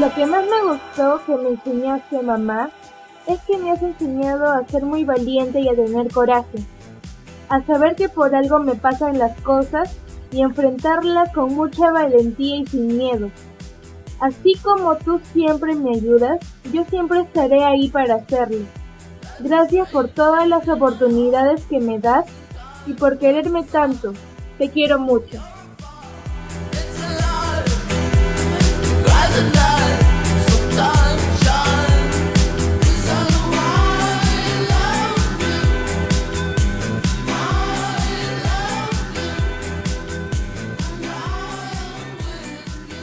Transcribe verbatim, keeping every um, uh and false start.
Lo que más me gustó que me enseñaste, mamá, es que me has enseñado a ser muy valiente y a tener coraje, a saber que por algo me pasan las cosas y enfrentarlas con mucha valentía y sin miedo. Así como tú siempre me ayudas, yo siempre estaré ahí para hacerlo. Gracias por todas las oportunidades que me das y por quererme tanto. Te quiero mucho.